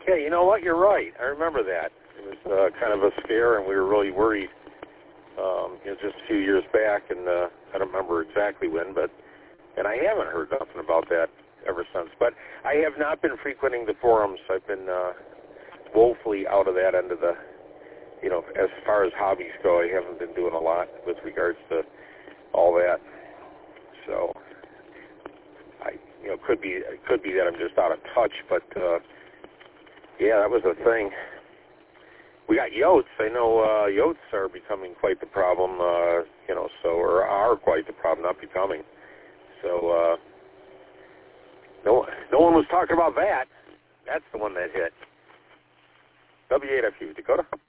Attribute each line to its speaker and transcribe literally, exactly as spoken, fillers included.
Speaker 1: Okay, you know what? You're right. I remember that. It was uh, kind of a scare, and we were really worried. Um, it was just a few years back, and uh, I don't remember exactly when, but and I haven't heard nothing about that ever since. But I have not been frequenting the forums. I've been uh, woefully out of that end of the, you know, as far as hobbies go, I haven't been doing a lot with regards to all that. So, I, you know, could be it could be that I'm just out of touch, but uh, yeah, that was the thing. We got yotes. I know uh, yotes are becoming quite the problem, uh, you know, so, or are quite the problem, not becoming. So, uh, no, no one was talking about that. That's the one that hit. W eight F U, Dakota.